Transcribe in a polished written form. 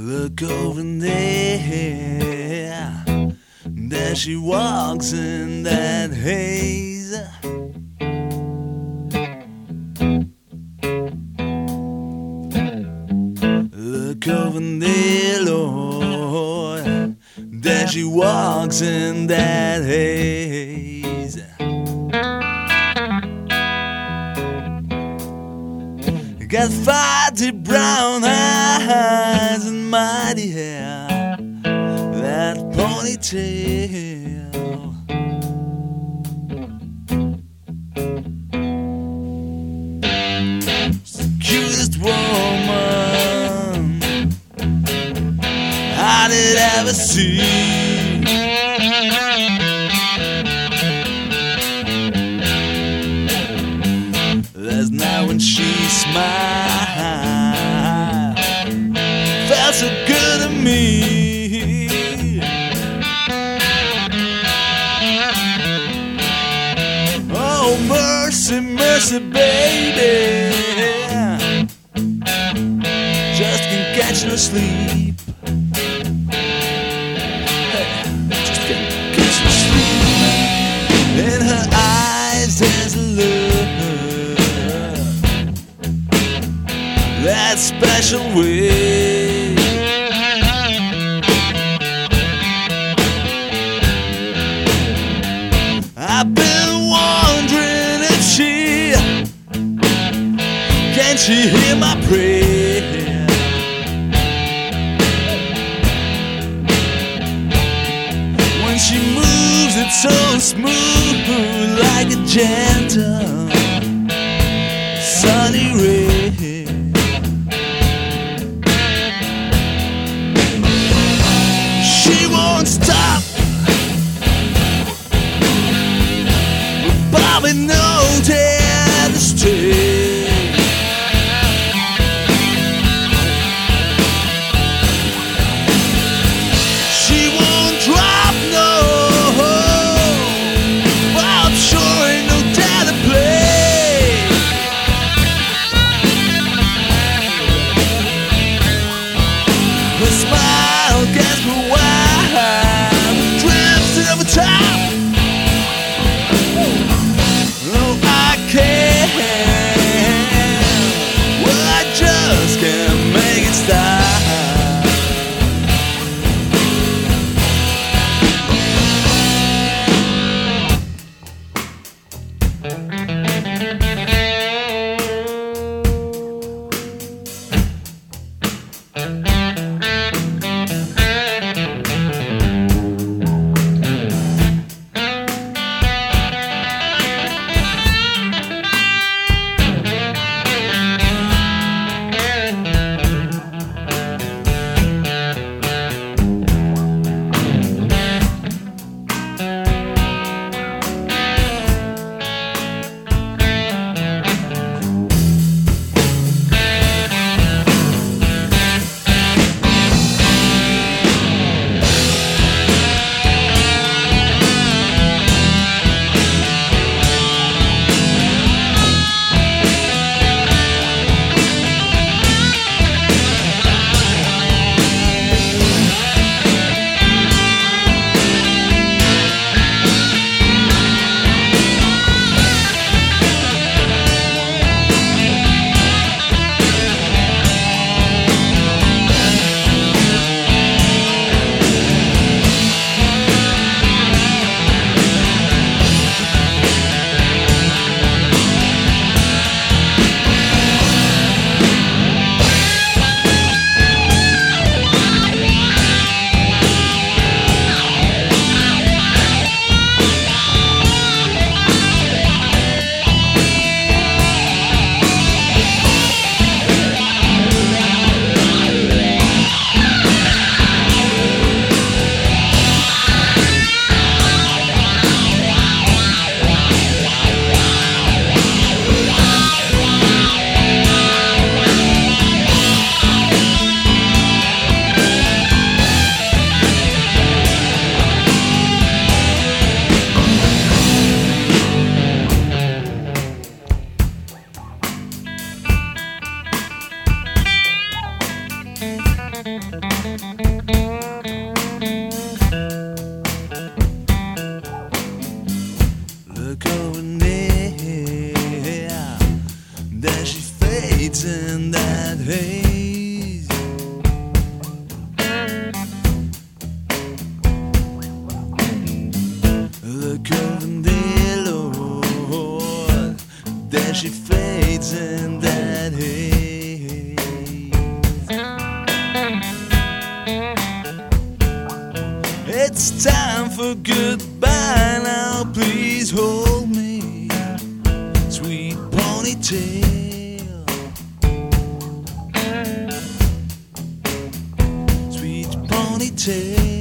Look over there, there she walks in that haze. Look over there, Lord, there she walks in that haze. Got fiery brown eyes and mighty hair, that ponytail. She's the cutest woman I did ever see. Last night when she smiled, felt so good to me. Oh, mercy, mercy, baby, just can't catch no sleep. Just can't catch no sleep. In her eyes there's a look, that special way. I've been wondering if can she hear my prayer? When she moves it so smooth, like a gentle sunny ray. She won't stop, but Bobby knows how to stay. She won't drop, no, I'm sure ain't no doubt to play. Her smile gets me wild, drifting over top. No, I can't, well, I just can't make it stop. Look over there, there she fades in that haze. Look over there, Lord, there she fades in that haze. It's time for goodbye now, please hold me, sweet ponytail, sweet ponytail.